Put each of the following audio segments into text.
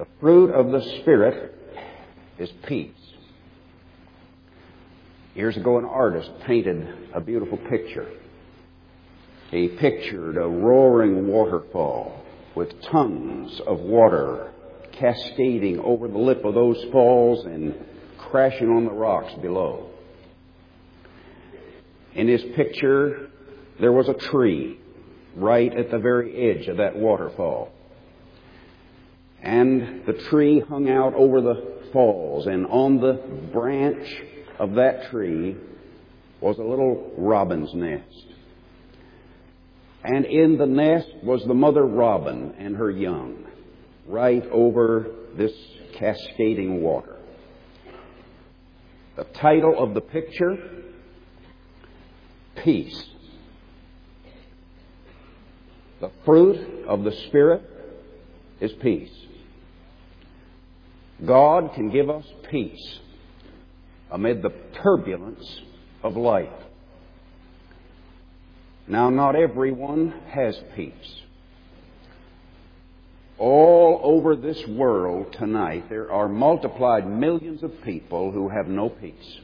The fruit of the Spirit is peace. Years ago, an artist painted a beautiful picture. He pictured a roaring waterfall with tons of water cascading over the lip of those falls and crashing on the rocks below. In his picture, there was a tree right at the very edge of that waterfall. And the tree hung out over the falls, and on the branch of that tree was a little robin's nest. And in the nest was the mother robin and her young, right over this cascading water. The title of the picture, Peace. The fruit of the Spirit is peace. God can give us peace amid the turbulence of life. Now, not everyone has peace. All over this world tonight, there are multiplied millions of people who have no peace.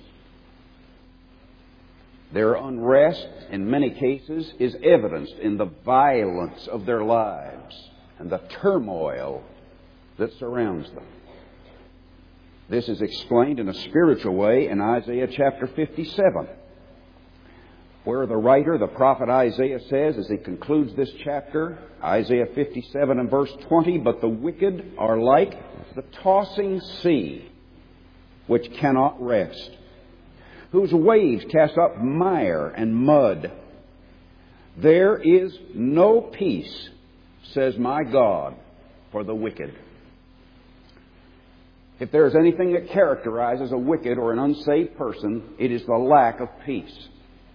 Their unrest, in many cases, is evidenced in the violence of their lives and the turmoil that surrounds them. This is explained in a spiritual way in Isaiah chapter 57, where the writer, the prophet Isaiah, says, as he concludes this chapter, Isaiah 57 and verse 20, "But the wicked are like the tossing sea, which cannot rest, whose waves cast up mire and mud. There is no peace, says my God, for the wicked." If there is anything that characterizes a wicked or an unsaved person, it is the lack of peace.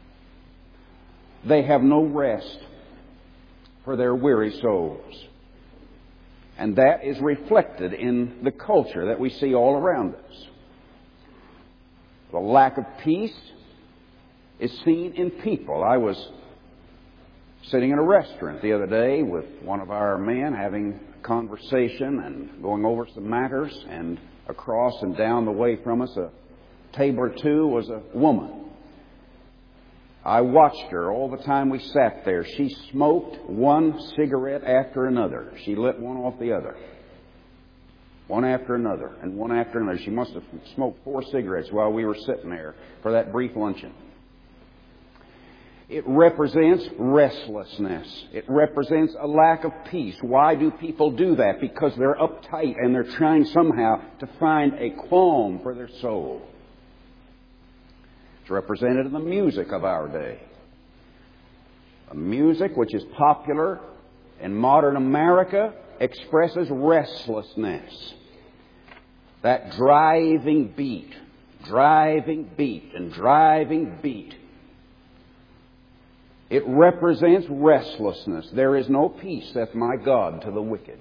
They have no rest for their weary souls. And that is reflected in the culture that we see all around us. The lack of peace is seen in people. I was sitting in a restaurant the other day with one of our men having a conversation and going over some matters, and across and down the way from us, a table or two, was a woman. I watched her all the time we sat there. She smoked one cigarette after another. She lit one off the other. One after another, and one after another. She must have smoked 4 cigarettes while we were sitting there for that brief luncheon. It represents restlessness. It represents a lack of peace. Why do people do that? Because they're uptight and they're trying somehow to find a calm for their soul. It's represented in the music of our day. A music which is popular in modern America expresses restlessness. That driving beat, and driving beat. It represents restlessness. There is no peace, saith my God, to the wicked.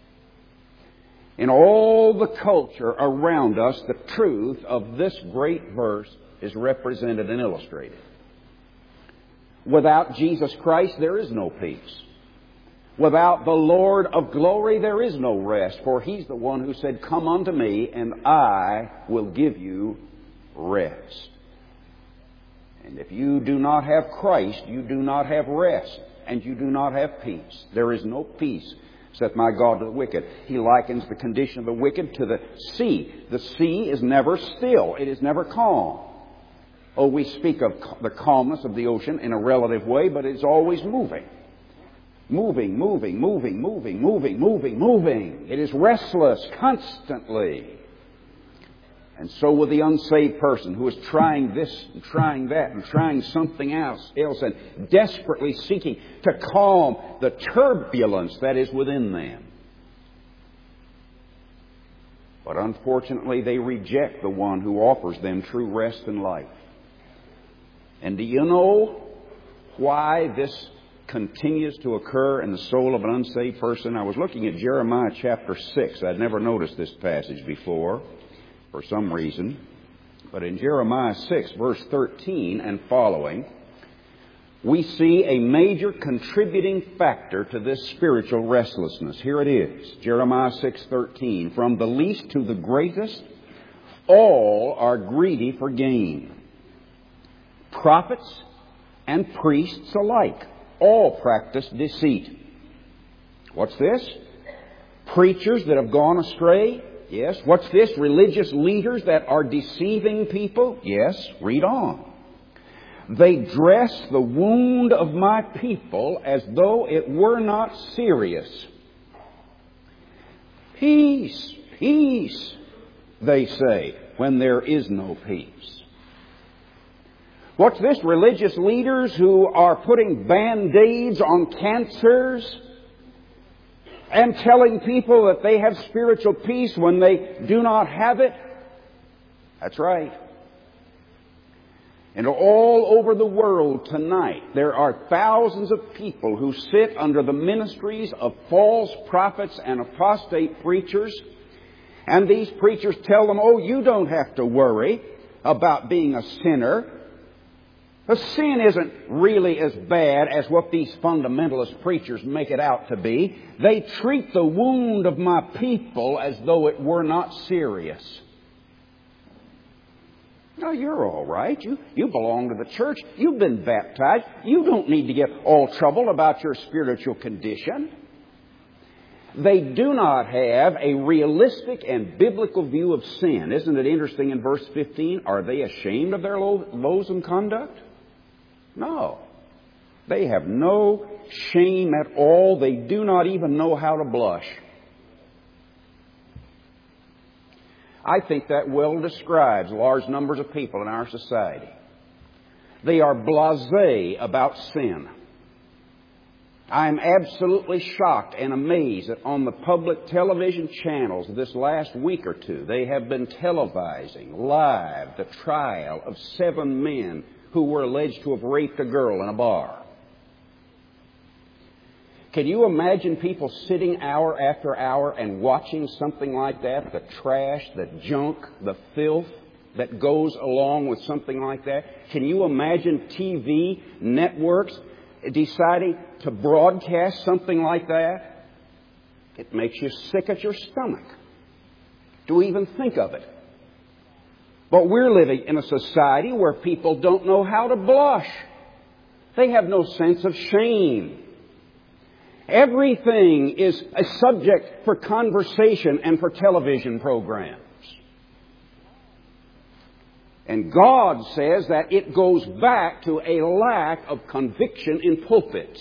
In all the culture around us, the truth of this great verse is represented and illustrated. Without Jesus Christ, there is no peace. Without the Lord of glory, there is no rest, for He's the one who said, "Come unto me, and I will give you rest." And if you do not have Christ, you do not have rest, and you do not have peace. There is no peace, saith my God, to the wicked. He likens the condition of the wicked to the sea. The sea is never still. It is never calm. Oh, we speak of the calmness of the ocean in a relative way, but it's always moving. Moving. It is restless constantly. And so with the unsaved person who is trying this and trying that and trying something else and desperately seeking to calm the turbulence that is within them. But unfortunately, they reject the one who offers them true rest and life. And do you know why this continues to occur in the soul of an unsaved person? I was looking at Jeremiah chapter 6. I'd never noticed this passage before for some reason. But in Jeremiah 6, verse 13 and following, we see a major contributing factor to this spiritual restlessness. Here it is, Jeremiah 6:13. From the least to the greatest, all are greedy for gain. Prophets and priests alike, all practice deceit. What's this? Preachers that have gone astray? Yes. What's this? Religious leaders that are deceiving people? Yes. Read on. They dress the wound of my people as though it were not serious. Peace, peace, they say, when there is no peace. What's this? Religious leaders who are putting Band-Aids on cancers and telling people that they have spiritual peace when they do not have it? That's right. And all over the world tonight, there are thousands of people who sit under the ministries of false prophets and apostate preachers. And these preachers tell them, oh, you don't have to worry about being a sinner. The sin isn't really as bad as what these fundamentalist preachers make it out to be. They treat the wound of my people as though it were not serious. No, you're all right. You belong to the church. You've been baptized. You don't need to get all troubled about your spiritual condition. They do not have a realistic and biblical view of sin. Isn't it interesting in verse 15? Are they ashamed of their loathsome conduct? No. They have no shame at all. They do not even know how to blush. I think that well describes large numbers of people in our society. They are blasé about sin. I'm absolutely shocked and amazed that on the public television channels this last week or two, they have been televising live the trial of 7 men who were alleged to have raped a girl in a bar. Can you imagine people sitting hour after hour and watching something like that? The trash, the junk, the filth that goes along with something like that? Can you imagine TV networks deciding to broadcast something like that? It makes you sick at your stomach to even think of it. But we're living in a society where people don't know how to blush. They have no sense of shame. Everything is a subject for conversation and for television programs. And God says that it goes back to a lack of conviction in pulpits.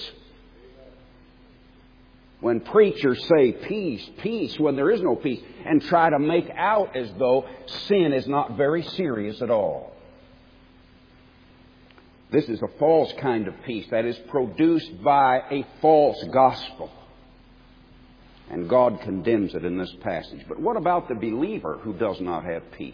When preachers say peace, peace, when there is no peace, and try to make out as though sin is not very serious at all. This is a false kind of peace that is produced by a false gospel. And God condemns it in this passage. But what about the believer who does not have peace?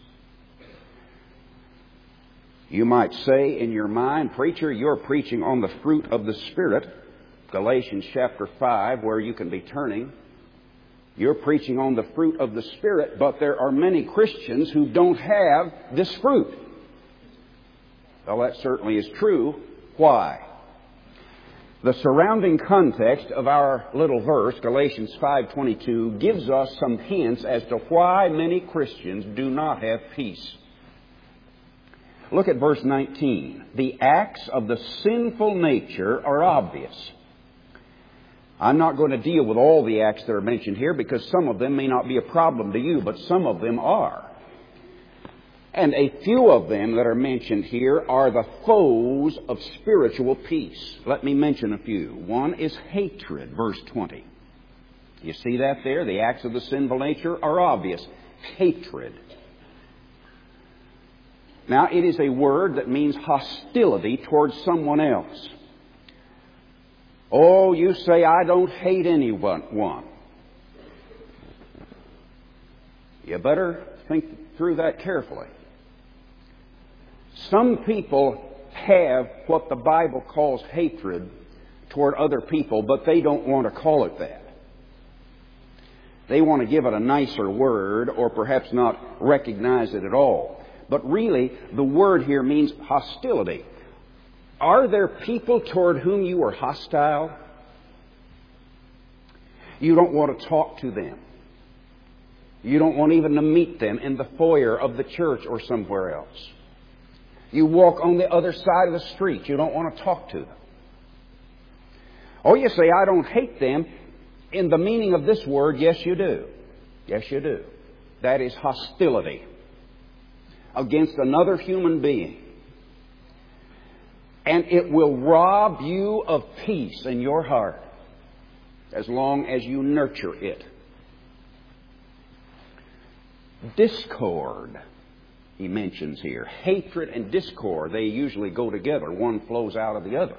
You might say in your mind, preacher, you're preaching on the fruit of the Spirit. Galatians chapter 5, where you can be turning. You're preaching on the fruit of the Spirit, but there are many Christians who don't have this fruit. Well, that certainly is true. Why? The surrounding context of our little verse, Galatians 5:22, gives us some hints as to why many Christians do not have peace. Look at verse 19. The acts of the sinful nature are obvious. I'm not going to deal with all the acts that are mentioned here because some of them may not be a problem to you, but some of them are. And a few of them that are mentioned here are the foes of spiritual peace. Let me mention a few. One is hatred, verse 20. You see that there? The acts of the sinful nature are obvious. Hatred. Now, it is a word that means hostility towards someone else. Oh, you say, I don't hate anyone. You better think through that carefully. Some people have what the Bible calls hatred toward other people, but they don't want to call it that. They want to give it a nicer word or perhaps not recognize it at all. But really, the word here means hostility. Are there people toward whom you are hostile? You don't want to talk to them. You don't want even to meet them in the foyer of the church or somewhere else. You walk on the other side of the street. You don't want to talk to them. Oh, you say, I don't hate them. In the meaning of this word, yes, you do. Yes, you do. That is hostility against another human being. And it will rob you of peace in your heart as long as you nurture it. Discord, he mentions here. Hatred and discord, they usually go together. One flows out of the other.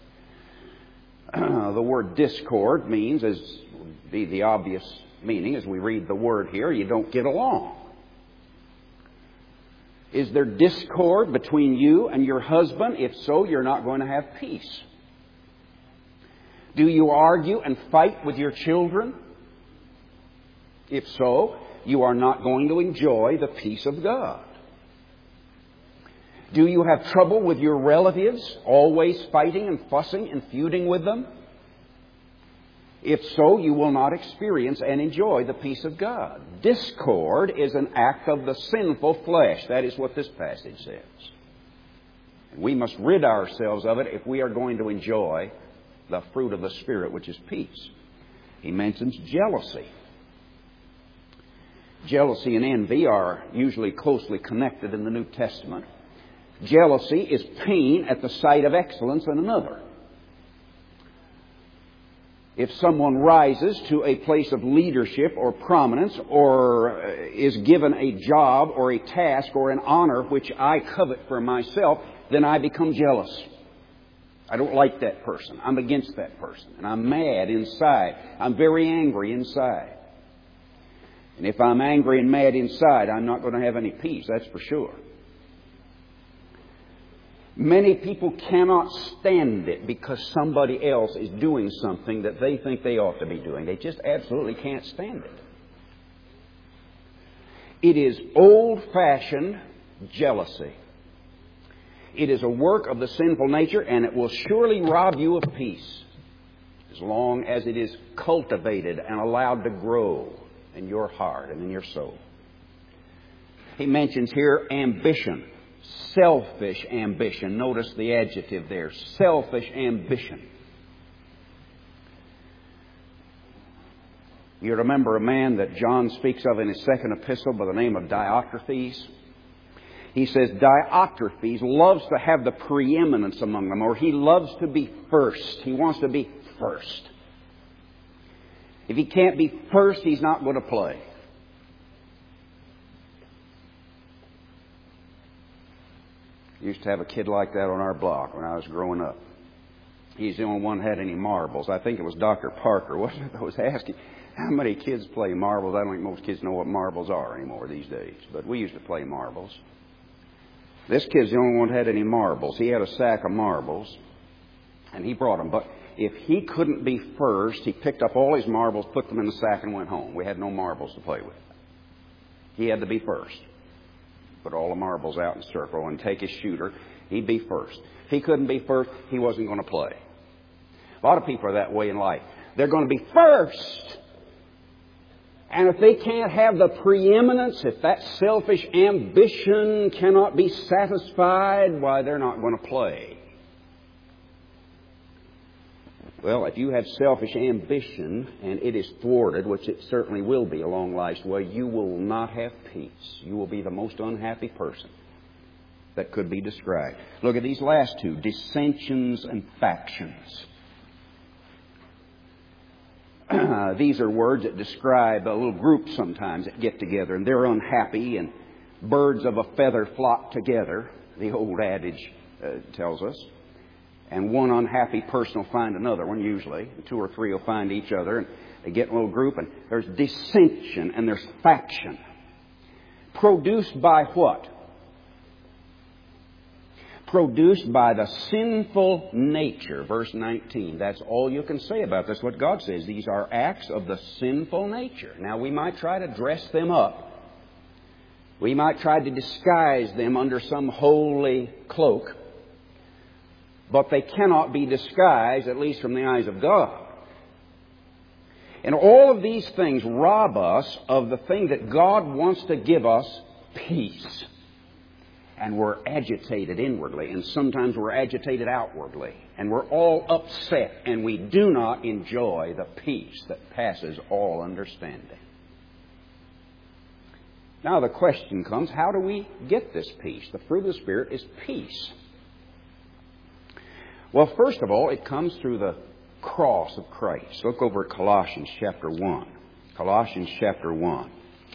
The word discord means, as would be the obvious meaning as we read the word here, you don't get along. Is there discord between you and your husband? If so, you're not going to have peace. Do you argue and fight with your children? If so, you are not going to enjoy the peace of God. Do you have trouble with your relatives, always fighting and fussing and feuding with them? If so, you will not experience and enjoy the peace of God. Discord is an act of the sinful flesh. That is what this passage says. And we must rid ourselves of it if we are going to enjoy the fruit of the Spirit, which is peace. He mentions jealousy. Jealousy and envy are usually closely connected in the New Testament. Jealousy is pain at the sight of excellence in another. If someone rises to a place of leadership or prominence or is given a job or a task or an honor which I covet for myself, then I become jealous. I don't like that person. I'm against that person. And I'm mad inside. I'm very angry inside. And if I'm angry and mad inside, I'm not going to have any peace, that's for sure. Many people cannot stand it because somebody else is doing something that they think they ought to be doing. They just absolutely can't stand it. It is old-fashioned jealousy. It is a work of the sinful nature, and it will surely rob you of peace as long as it is cultivated and allowed to grow in your heart and in your soul. He mentions here ambition. Selfish ambition. Notice the adjective there. Selfish ambition. You remember a man that John speaks of in his second epistle by the name of Diotrephes? He says Diotrephes loves to have the preeminence among them, or he loves to be first. He wants to be first. If he can't be first, he's not going to play. Used to have a kid like that on our block when I was growing up. He's the only one who had any marbles. I think it was Dr. Parker, wasn't it? I was asking, how many kids play marbles? I don't think most kids know what marbles are anymore these days. But we used to play marbles. This kid's the only one who had any marbles. He had a sack of marbles, and he brought them. But if he couldn't be first, he picked up all his marbles, put them in the sack, and went home. We had no marbles to play with. He had to be first. Put all the marbles out in a circle and take his shooter. He'd be first. If he couldn't be first, he wasn't going to play. A lot of people are that way in life. They're going to be first. And if they can't have the preeminence, if that selfish ambition cannot be satisfied, why, they're not going to play. Well, if you have selfish ambition and it is thwarted, which it certainly will be along life's way, you will not have peace. You will be the most unhappy person that could be described. Look at these last two, dissensions and factions. These are words that describe a little group sometimes that get together and they're unhappy and birds of a feather flock together, the old adage tells us. And one unhappy person will find another one, usually. And two or three will find each other. And they get in a little group, and there's dissension and there's faction. Produced by what? Produced by the sinful nature. Verse 19. That's all you can say about this. That's what God says. These are acts of the sinful nature. Now, we might try to dress them up. We might try to disguise them under some holy cloak. but they cannot be disguised, at least from the eyes of God. And all of these things rob us of the thing that God wants to give us, peace. And we're agitated inwardly, and sometimes we're agitated outwardly, and we're all upset, and we do not enjoy the peace that passes all understanding. Now the question comes, how do we get this peace? The fruit of the Spirit is peace. Well, first of all, it comes through the cross of Christ. Look over at Colossians chapter 1. Colossians chapter 1.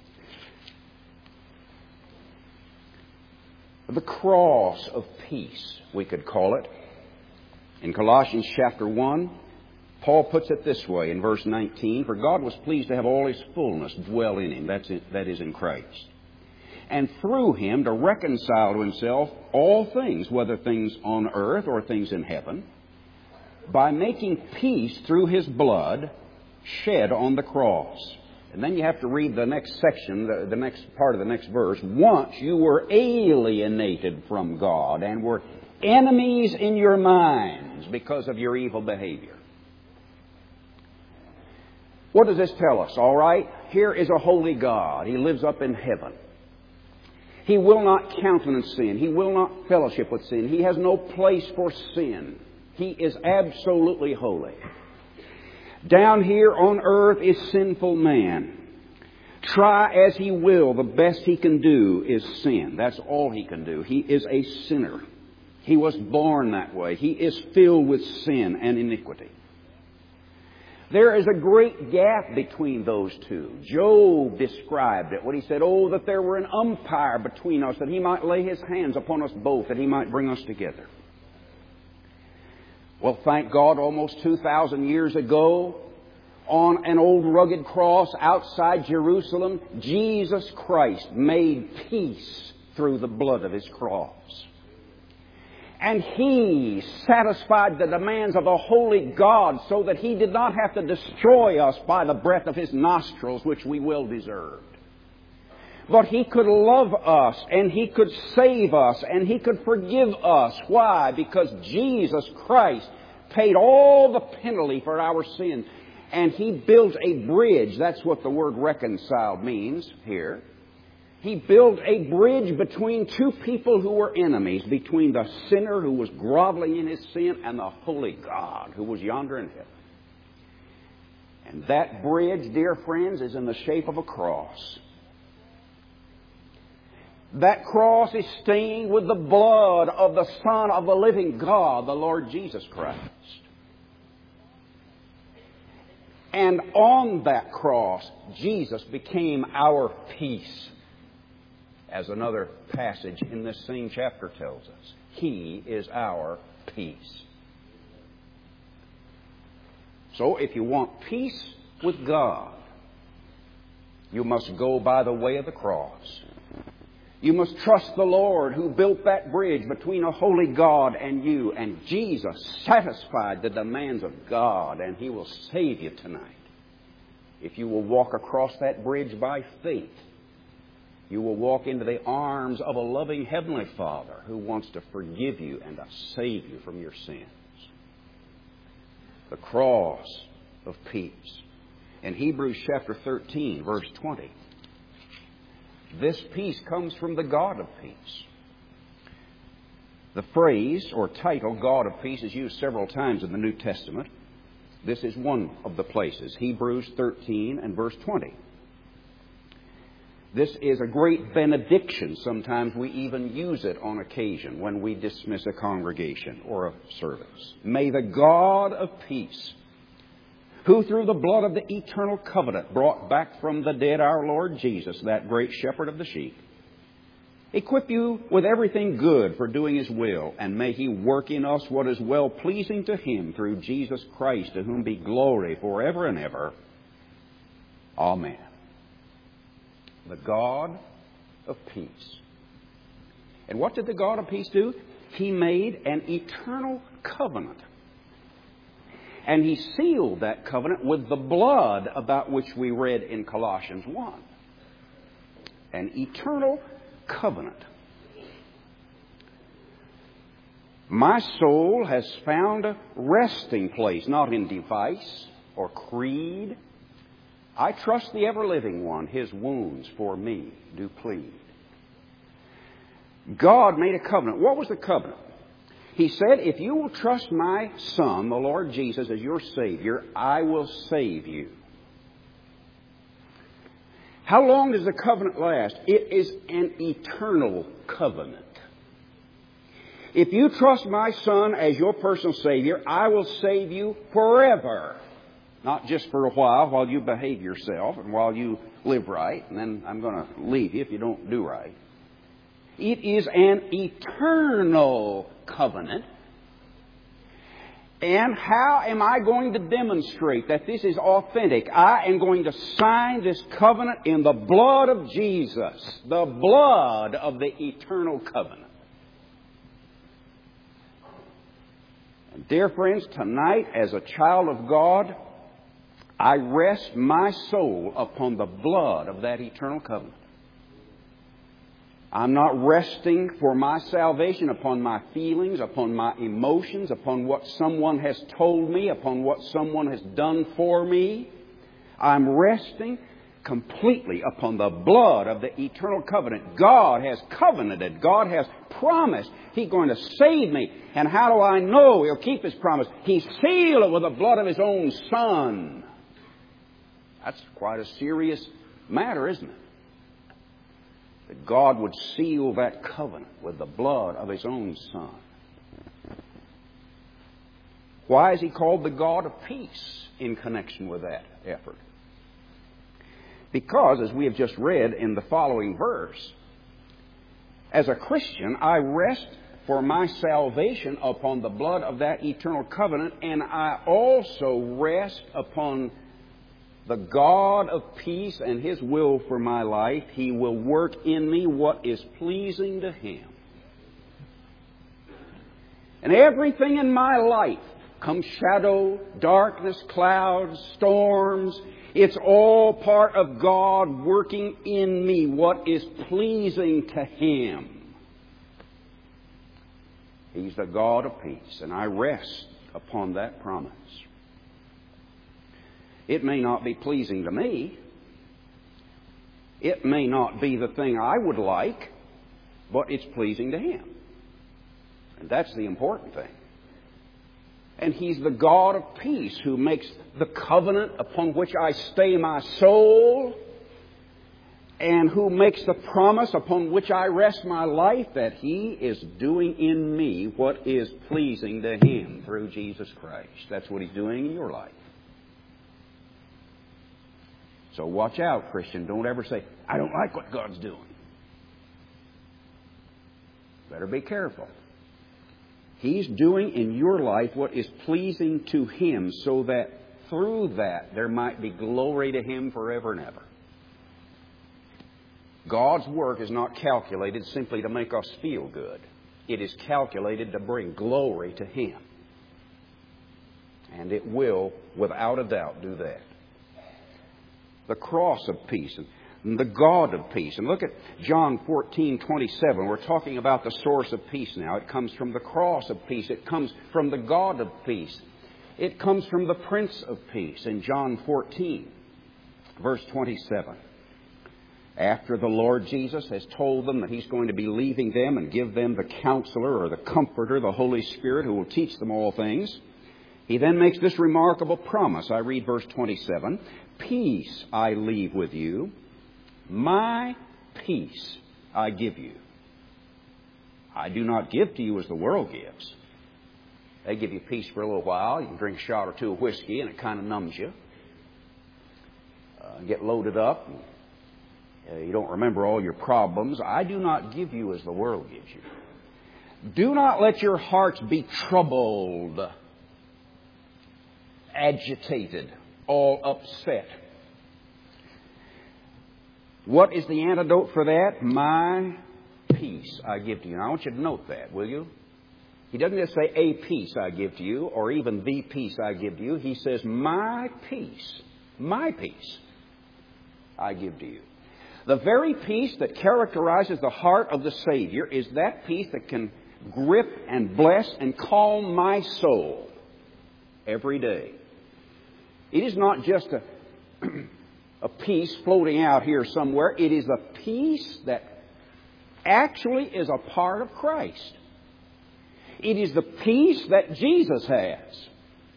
The cross of peace, we could call it. In Colossians chapter 1, Paul puts it this way in verse 19, "For God was pleased to have all His fullness dwell in Him," that is in Christ, "and through Him to reconcile to Himself all things, whether things on earth or things in heaven, by making peace through His blood shed on the cross." And then you have to read the next section, the next part of the next verse. "Once you were alienated from God and were enemies in your minds because of your evil behavior." What does this tell us? All right, here is a holy God. He lives up in heaven. He will not countenance sin. He will not fellowship with sin. He has no place for sin. He is absolutely holy. Down here on earth is sinful man. Try as he will, the best he can do is sin. That's all he can do. He is a sinner. He was born that way. He is filled with sin and iniquity. There is a great gap between those two. Job described it when he said, "Oh, that there were an umpire between us, that He might lay His hands upon us both, that He might bring us together." Well, thank God, almost 2,000 years ago, on an old rugged cross outside Jerusalem, Jesus Christ made peace through the blood of His cross. And He satisfied the demands of a holy God so that He did not have to destroy us by the breath of His nostrils, which we well deserved. But He could love us, and He could save us, and He could forgive us. Why? Because Jesus Christ paid all the penalty for our sins. And He built a bridge. That's what the word reconciled means here. He built a bridge between two people who were enemies, between the sinner who was groveling in his sin and the holy God who was yonder in heaven. And that bridge, dear friends, is in the shape of a cross. That cross is stained with the blood of the Son of the living God, the Lord Jesus Christ. And on that cross, Jesus became our peace. As another passage in this same chapter tells us, He is our peace. So if you want peace with God, you must go by the way of the cross. You must trust the Lord who built that bridge between a holy God and you. And Jesus satisfied the demands of God, and He will save you tonight. If you will walk across that bridge by faith, you will walk into the arms of a loving Heavenly Father who wants to forgive you and to save you from your sins. The cross of peace. In Hebrews chapter 13, verse 20, this peace comes from the God of peace. The phrase or title, God of peace, is used several times in the New Testament. This is one of the places, Hebrews 13 and verse 20. This is a great benediction. Sometimes we even use it on occasion when we dismiss a congregation or a service. May the God of peace, who through the blood of the eternal covenant brought back from the dead our Lord Jesus, that great shepherd of the sheep, equip you with everything good for doing His will, and may He work in us what is well-pleasing to Him through Jesus Christ, to whom be glory forever and ever. Amen. The God of peace. And what did the God of peace do? He made an eternal covenant. And He sealed that covenant with the blood about which we read in Colossians 1. An eternal covenant. My soul has found a resting place, not in device or creed. I trust the ever-living one. His wounds for me do plead. God made a covenant. What was the covenant? He said, if you will trust my Son, the Lord Jesus, as your Savior, I will save you. How long does the covenant last? It is an eternal covenant. If you trust my Son as your personal Savior, I will save you forever. Not just for a while you behave yourself and while you live right, and then I'm going to leave you if you don't do right. It is an eternal covenant. And how am I going to demonstrate that this is authentic? I am going to sign this covenant in the blood of Jesus, the blood of the eternal covenant. And dear friends, tonight, as a child of God, I rest my soul upon the blood of that eternal covenant. I'm not resting for my salvation upon my feelings, upon my emotions, upon what someone has told me, upon what someone has done for me. I'm resting completely upon the blood of the eternal covenant. God has covenanted. God has promised He's going to save me. And how do I know He'll keep His promise? He sealed it with the blood of His own Son. That's quite a serious matter, isn't it? That God would seal that covenant with the blood of His own Son. Why is He called the God of peace in connection with that effort? Because, as we have just read in the following verse, as a Christian, I rest for my salvation upon the blood of that eternal covenant, and I also rest upon the God of peace and His will for my life. He will work in me what is pleasing to Him. And everything in my life, come shadow, darkness, clouds, storms, it's all part of God working in me what is pleasing to Him. He's the God of peace, and I rest upon that promise. It may not be pleasing to me. It may not be the thing I would like, but it's pleasing to Him. And that's the important thing. And He's the God of peace who makes the covenant upon which I stay my soul, and who makes the promise upon which I rest my life, that He is doing in me what is pleasing to Him through Jesus Christ. That's what He's doing in your life. So watch out, Christian. Don't ever say, I don't like what God's doing. Better be careful. He's doing in your life what is pleasing to Him, so that through that there might be glory to Him forever and ever. God's work is not calculated simply to make us feel good. It is calculated to bring glory to Him. And it will, without a doubt, do that. The cross of peace and the God of peace. And look at John 14:27. We're talking about the source of peace now. It comes from the cross of peace. It comes from the God of peace. It comes from the Prince of Peace in John 14, verse 27. After the Lord Jesus has told them that He's going to be leaving them and give them the Counselor or the Comforter, the Holy Spirit, who will teach them all things, He then makes this remarkable promise. I read verse 27. Peace I leave with you. My peace I give you. I do not give to you as the world gives. They give you peace for a little while. You can drink a shot or two of whiskey and it kind of numbs you. Get loaded up. You don't remember all your problems. I do not give you as the world gives you. Do not let your hearts be troubled, agitated, all upset. What is the antidote for that? My peace I give to you. Now, I want you to note that, will you? He doesn't just say, a peace I give to you, or even the peace I give to you. He says, my peace I give to you. The very peace that characterizes the heart of the Savior is that peace that can grip and bless and calm my soul every day. It is not just a peace floating out here somewhere. It is a peace that actually is a part of Christ. It is the peace that Jesus has.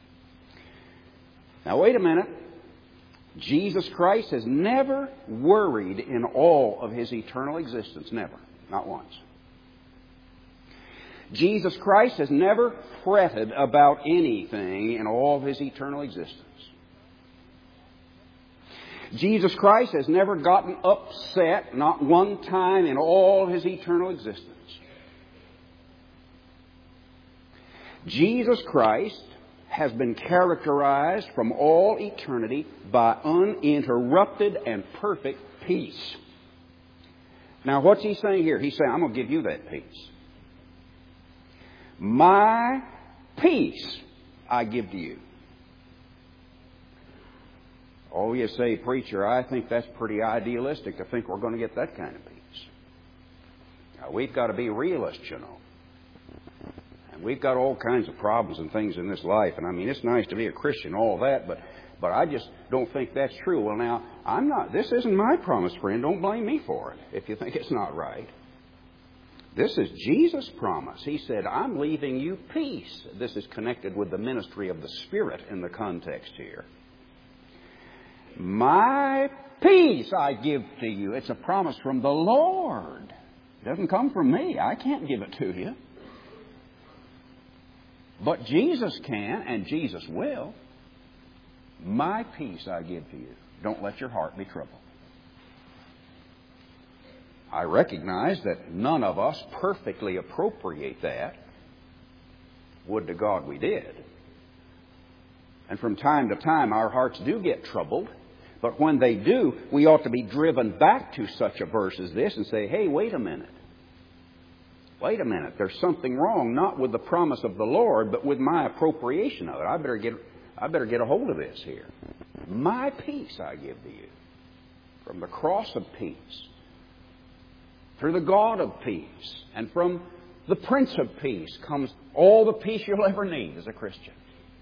Now, wait a minute. Jesus Christ has never worried in all of His eternal existence. Never. Not once. Jesus Christ has never fretted about anything in all of His eternal existence. Jesus Christ has never gotten upset, not one time in all of His eternal existence. Jesus Christ has been characterized from all eternity by uninterrupted and perfect peace. Now, what's He saying here? He's saying, I'm going to give you that peace. My peace I give to you. Oh, you say, preacher, I think that's pretty idealistic to think we're going to get that kind of peace. Now, we've got to be realists, you know. And we've got all kinds of problems and things in this life. And I mean, it's nice to be a Christian, all that, but I just don't think that's true. Well, now, this isn't my promise, friend. Don't blame me for it if you think it's not right. This is Jesus' promise. He said, I'm leaving you peace. This is connected with the ministry of the Spirit in the context here. My peace I give to you. It's a promise from the Lord. It doesn't come from me. I can't give it to you. But Jesus can, and Jesus will. My peace I give to you. Don't let your heart be troubled. I recognize that none of us perfectly appropriate that. Would to God we did. And from time to time our hearts do get troubled. But when they do, we ought to be driven back to such a verse as this and say, hey, wait a minute. Wait a minute. There's something wrong, not with the promise of the Lord, but with my appropriation of it. I better get a hold of this here. My peace I give to you. From the cross of peace. Through the God of peace. And from the Prince of Peace comes all the peace you'll ever need as a Christian.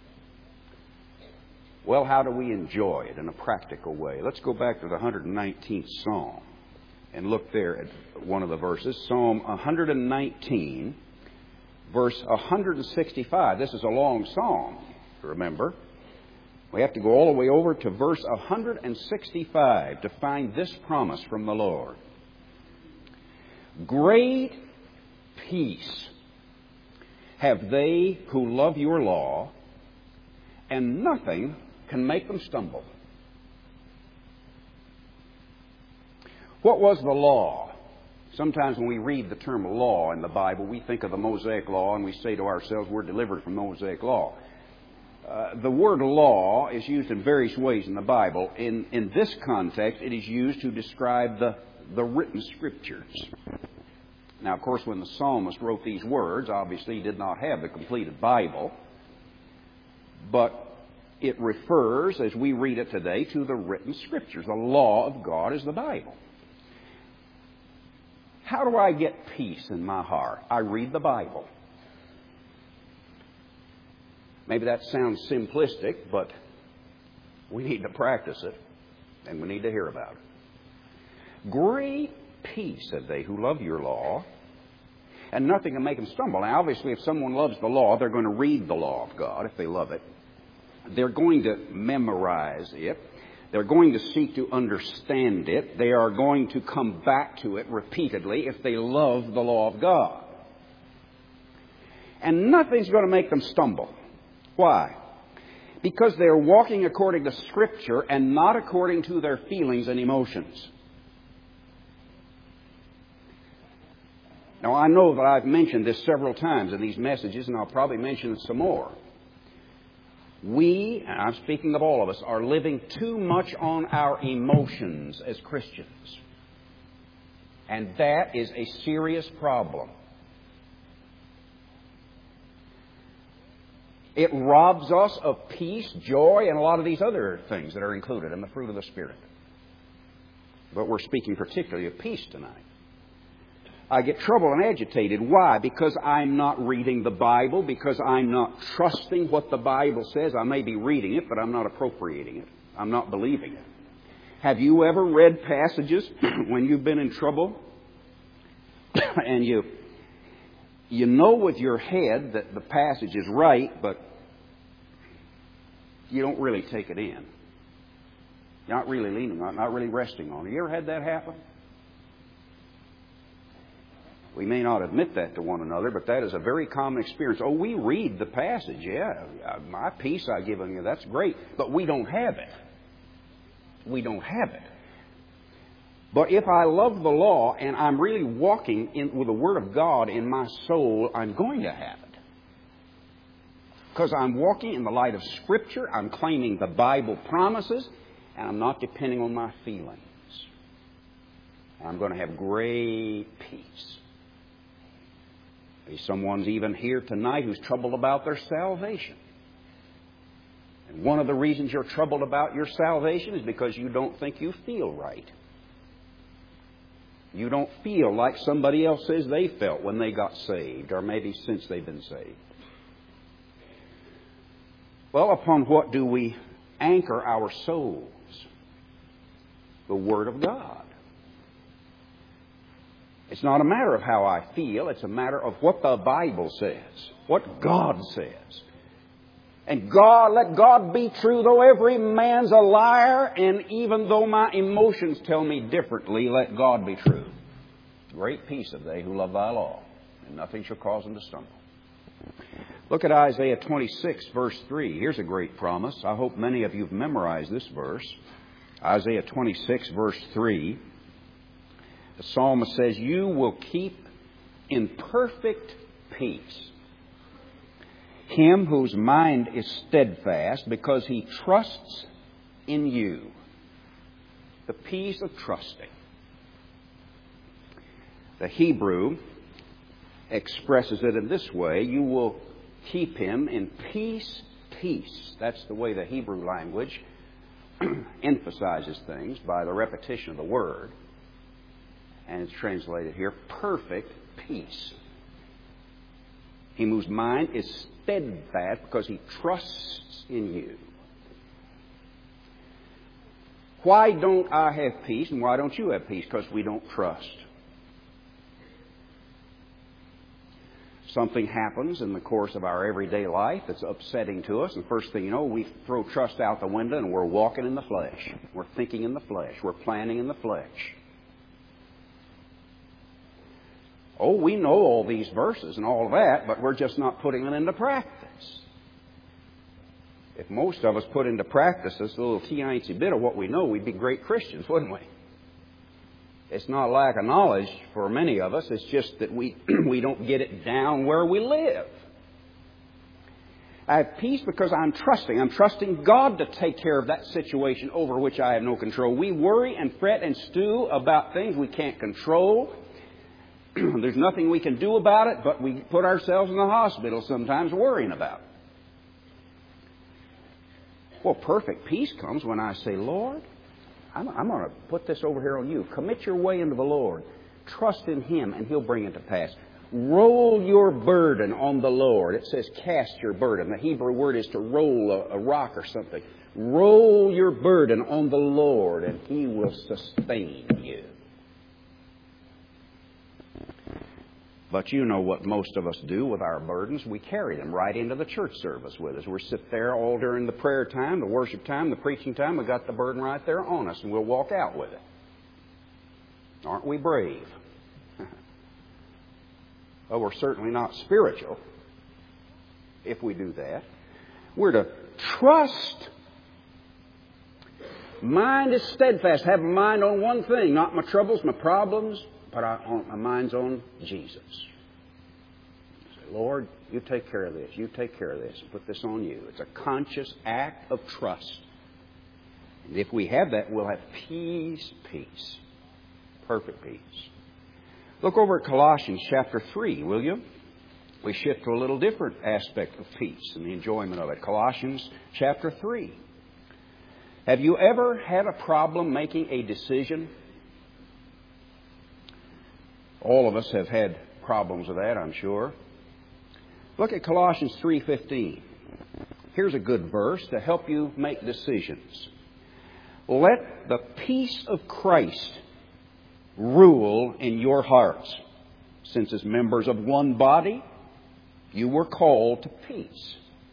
Well, how do we enjoy it in a practical way? Let's go back to the 119th Psalm and look there at one of the verses. Psalm 119, verse 165. This is a long psalm, remember. We have to go all the way over to verse 165 to find this promise from the Lord. Great peace have they who love your law, and nothing can make them stumble. What was the law? Sometimes when we read the term law in the Bible, we think of the Mosaic Law and we say to ourselves, we're delivered from the Mosaic Law. The word law is used in various ways in the Bible. In this context, it is used to describe the written Scriptures. Now, of course, when the psalmist wrote these words, obviously he did not have the completed Bible. But it refers, as we read it today, to the written Scriptures. The law of God is the Bible. How do I get peace in my heart? I read the Bible. Maybe that sounds simplistic, but we need to practice it, and we need to hear about it. Great peace have they who love your law, and nothing can make them stumble. Now, obviously, if someone loves the law, they're going to read the law of God if they love it. They're going to memorize it. They're going to seek to understand it. They are going to come back to it repeatedly if they love the law of God. And nothing's going to make them stumble. Why? Because they're walking according to Scripture and not according to their feelings and emotions. Now, I know that I've mentioned this several times in these messages, and I'll probably mention it some more. We, and I'm speaking of all of us, are living too much on our emotions as Christians. And that is a serious problem. It robs us of peace, joy, and a lot of these other things that are included in the fruit of the Spirit. But we're speaking particularly of peace tonight. I get troubled and agitated. Why? Because I'm not reading the Bible, because I'm not trusting what the Bible says. I may be reading it, but I'm not appropriating it. I'm not believing it. Have you ever read passages when you've been in trouble and you know with your head that the passage is right, but you don't really take it in? You're not really leaning on it, not really resting on it. You ever had that happen? We may not admit that to one another, but that is a very common experience. Oh, we read the passage. Yeah, my peace I've given you, that's great. But we don't have it. We don't have it. But if I love the law and I'm really walking with the Word of God in my soul, I'm going to have it. Because I'm walking in the light of Scripture, I'm claiming the Bible promises, and I'm not depending on my feelings. I'm going to have great peace. Maybe someone's even here tonight who's troubled about their salvation. And one of the reasons you're troubled about your salvation is because you don't think you feel right. You don't feel like somebody else says they felt when they got saved, or maybe since they've been saved. Well, upon what do we anchor our souls? The Word of God. It's not a matter of how I feel. It's a matter of what the Bible says, what God says. And God, let God be true, though every man's a liar, and even though my emotions tell me differently, let God be true. Great peace have they who love thy law, and nothing shall cause them to stumble. Look at Isaiah 26, verse 3. Here's a great promise. I hope many of you have memorized this verse. Isaiah 26, verse 3. The psalmist says, you will keep in perfect peace him whose mind is steadfast because he trusts in you. The peace of trusting. The Hebrew expresses it in this way. You will keep him in peace. That's the way the Hebrew language emphasizes things, by the repetition of the word. And it's translated here, perfect peace. Him whose mind is steadfast because he trusts in you. Why don't I have peace and why don't you have peace? Because we don't trust. Something happens in the course of our everyday life that's upsetting to us, and first thing you know, we throw trust out the window and we're walking in the flesh. We're thinking in the flesh. We're planning in the flesh. Oh, we know all these verses and all of that, but we're just not putting them into practice. If most of us put into practice this little teeny bit of what we know, we'd be great Christians, wouldn't we? It's not lack of knowledge for many of us. It's just that we don't get it down where we live. I have peace because I'm trusting. I'm trusting God to take care of that situation over which I have no control. We worry and fret and stew about things we can't control. There's nothing we can do about it, but we put ourselves in the hospital sometimes worrying about it. Well, perfect peace comes when I say, Lord, I'm going to put this over here on you. Commit your way into the Lord. Trust in Him, and He'll bring it to pass. Roll your burden on the Lord. It says cast your burden. The Hebrew word is to roll a rock or something. Roll your burden on the Lord, and He will sustain you. But you know what most of us do with our burdens. We carry them right into the church service with us. We sit there all during the prayer time, the worship time, the preaching time. We've got the burden right there on us, and we'll walk out with it. Aren't we brave? Well, we're certainly not spiritual if we do that. We're to trust. Mind is steadfast. Have my mind on one thing, not my troubles, my problems, but my mind's on Jesus. Say, Lord, you take care of this. You take care of this. Put this on you. It's a conscious act of trust. And if we have that, we'll have peace. Perfect peace. Look over at Colossians chapter 3, will you? We shift to a little different aspect of peace and the enjoyment of it. Colossians chapter 3. Have you ever had a problem making a decision? All of us have had problems with that, I'm sure. Look at Colossians 3:15. Here's a good verse to help you make decisions. Let the peace of Christ rule in your hearts. Since as members of one body, you were called to peace.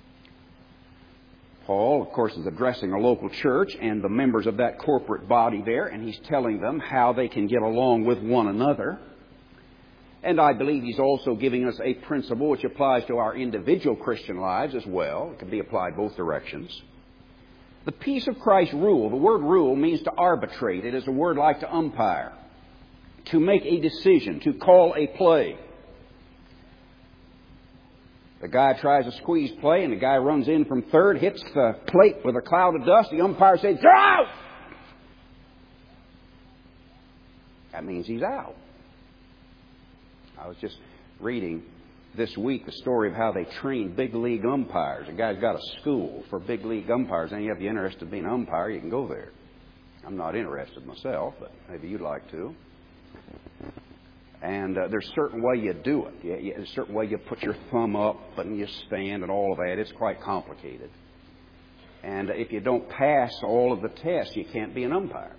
Paul, of course, is addressing a local church and the members of that corporate body there, and he's telling them how they can get along with one another. And I believe he's also giving us a principle which applies to our individual Christian lives as well. It can be applied both directions. The peace of Christ rule. The word rule means to arbitrate. It is a word like to umpire, to make a decision, to call a play. The guy tries a squeeze play and the guy runs in from third, hits the plate with a cloud of dust. The umpire says, "You're out!" That means he's out. I was just reading this week the story of how they train big league umpires. A guy's got a school for big league umpires. Any of you interested in being an umpire, you can go there. I'm not interested myself, but maybe you'd like to. And there's a certain way you do it. There's a certain way you put your thumb up and you stand and all of that. It's quite complicated. And if you don't pass all of the tests, you can't be an umpire.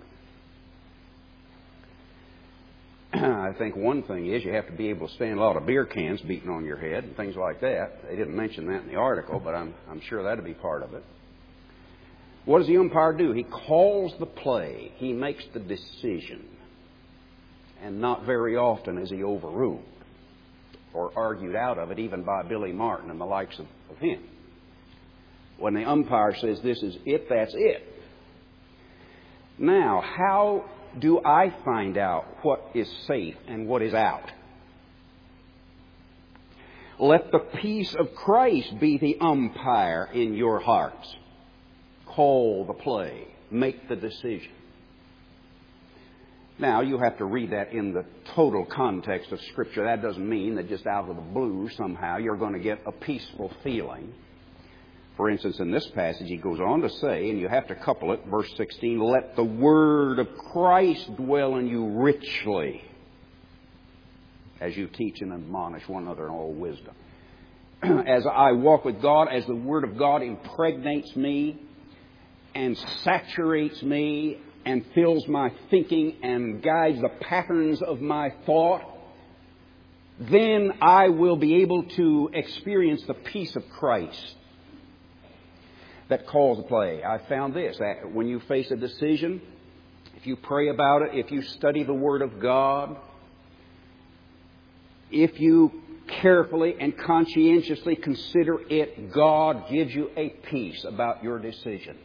I think one thing is you have to be able to stand a lot of beer cans beating on your head and things like that. They didn't mention that in the article, but I'm sure that'd be part of it. What does the umpire do? He calls the play. He makes the decision. And not very often is he overruled or argued out of it, even by Billy Martin and the likes of him. When the umpire says this is it, that's it. Now, how do I find out what is safe and what is out? Let the peace of Christ be the umpire in your hearts. Call the play. Make the decision. Now, you have to read that in the total context of Scripture. That doesn't mean that just out of the blue somehow you're going to get a peaceful feeling. For instance, in this passage, he goes on to say, and you have to couple it, verse 16, let the word of Christ dwell in you richly as you teach and admonish one another in all wisdom. As I walk with God, as the word of God impregnates me and saturates me and fills my thinking and guides the patterns of my thought, then I will be able to experience the peace of Christ that calls the play. I found this, that when you face a decision, if you pray about it, if you study the Word of God, if you carefully and conscientiously consider it, God gives you a peace about your decision.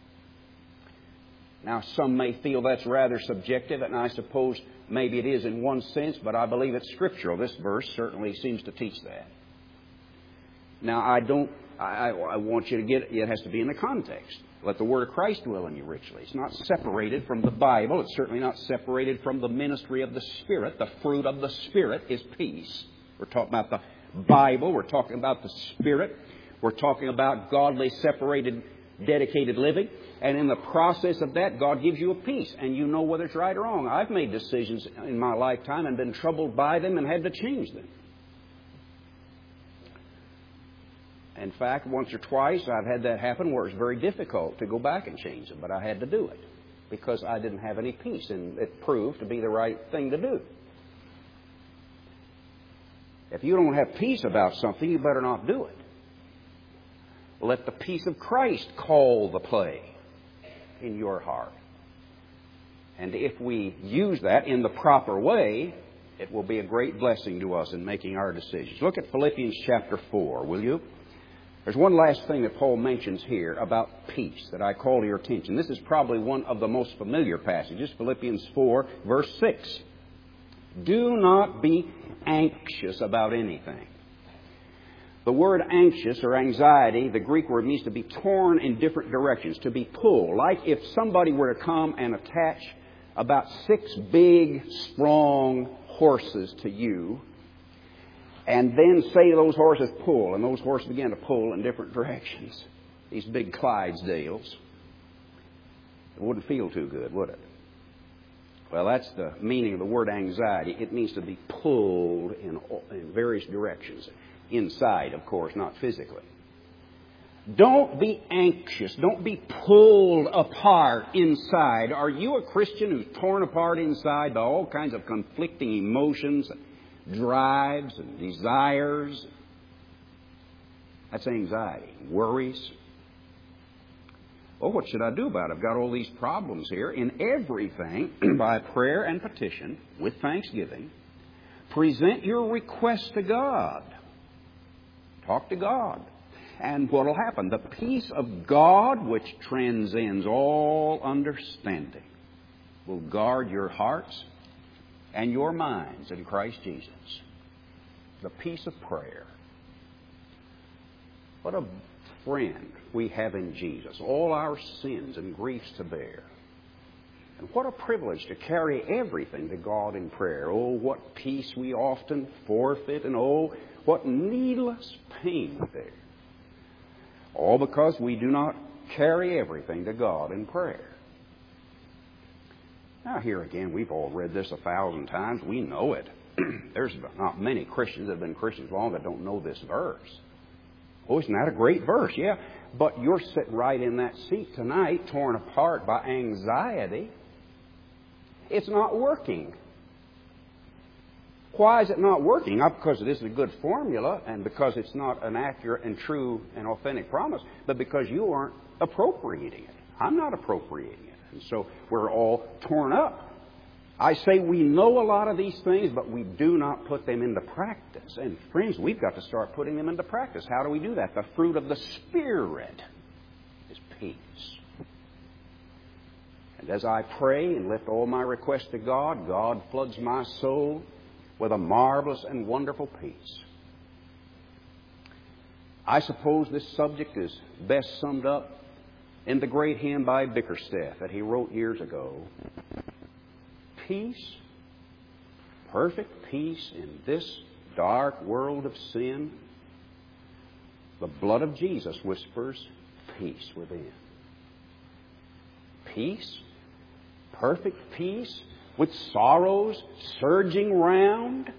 Now, some may feel that's rather subjective, and I suppose maybe it is in one sense, but I believe it's scriptural. This verse certainly seems to teach that. Now, I want you to get it has to be in the context. Let the word of Christ dwell in you richly. It's not separated from the Bible. It's certainly not separated from the ministry of the Spirit. The fruit of the Spirit is peace. We're talking about the Bible. We're talking about the Spirit. We're talking about godly, separated, dedicated living. And in the process of that, God gives you a peace. And you know whether it's right or wrong. I've made decisions in my lifetime and been troubled by them and had to change them. In fact, once or twice I've had that happen where it's very difficult to go back and change them. But I had to do it because I didn't have any peace. And it proved to be the right thing to do. If you don't have peace about something, you better not do it. Let the peace of Christ call the play in your heart. And if we use that in the proper way, it will be a great blessing to us in making our decisions. Look at Philippians chapter 4, will you? There's one last thing that Paul mentions here about peace that I call to your attention. This is probably one of the most familiar passages, Philippians 4, verse 6. Do not be anxious about anything. The word anxious or anxiety, the Greek word, means to be torn in different directions, to be pulled. Like if somebody were to come and attach about 6 big, strong horses to you, and then say those horses pull, and those horses begin to pull in different directions. These big Clydesdales. It wouldn't feel too good, would it? Well, that's the meaning of the word anxiety. It means to be pulled in various directions. Inside, of course, not physically. Don't be anxious. Don't be pulled apart inside. Are you a Christian who's torn apart inside by all kinds of conflicting emotions, drives, and desires? That's anxiety. Worries. Well, what should I do about it? I've got all these problems here. In everything, by prayer and petition, with thanksgiving, present your request to God. Talk to God. And what will happen? The peace of God, which transcends all understanding, will guard your hearts and your minds in Christ Jesus. The peace of prayer. What a friend we have in Jesus. All our sins and griefs to bear. And what a privilege to carry everything to God in prayer. Oh, what peace we often forfeit, and oh, what needless pain we bear. All because we do not carry everything to God in prayer. Now, here again, we've all read this 1,000 times. We know it. There's not many Christians that have been Christians long that don't know this verse. Oh, isn't that a great verse? Yeah. But you're sitting right in that seat tonight, torn apart by anxiety. It's not working. Why is it not working? Not because it isn't a good formula and because it's not an accurate and true and authentic promise, but because you aren't appropriating it. I'm not appropriating it. And so we're all torn up. I say we know a lot of these things, but we do not put them into practice. And friends, we've got to start putting them into practice. How do we do that? The fruit of the Spirit is peace. And as I pray and lift all my requests to God, God floods my soul with a marvelous and wonderful peace. I suppose this subject is best summed up in the great hymn by Bickerstaff that he wrote years ago. Peace, perfect peace in this dark world of sin. The blood of Jesus whispers peace within. Peace, perfect peace with sorrows surging round.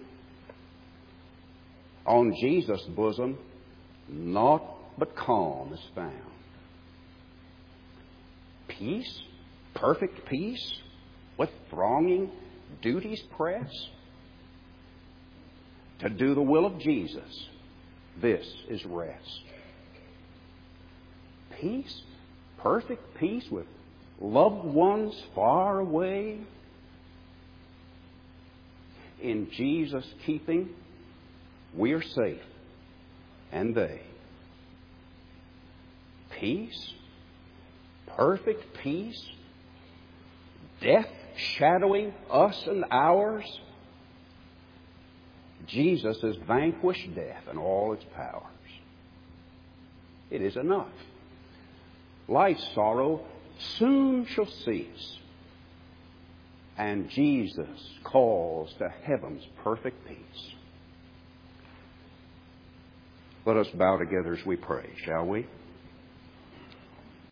On Jesus' bosom, naught but calm is found. Peace, perfect peace, with thronging duties press. To do the will of Jesus, this is rest. Peace, perfect peace with loved ones far away. In Jesus' keeping, we're safe, and they. Peace, perfect peace, death shadowing us and ours. Jesus has vanquished death and all its powers. It is enough. Life's sorrow soon shall cease, and Jesus calls to heaven's perfect peace. Let us bow together as we pray, shall we?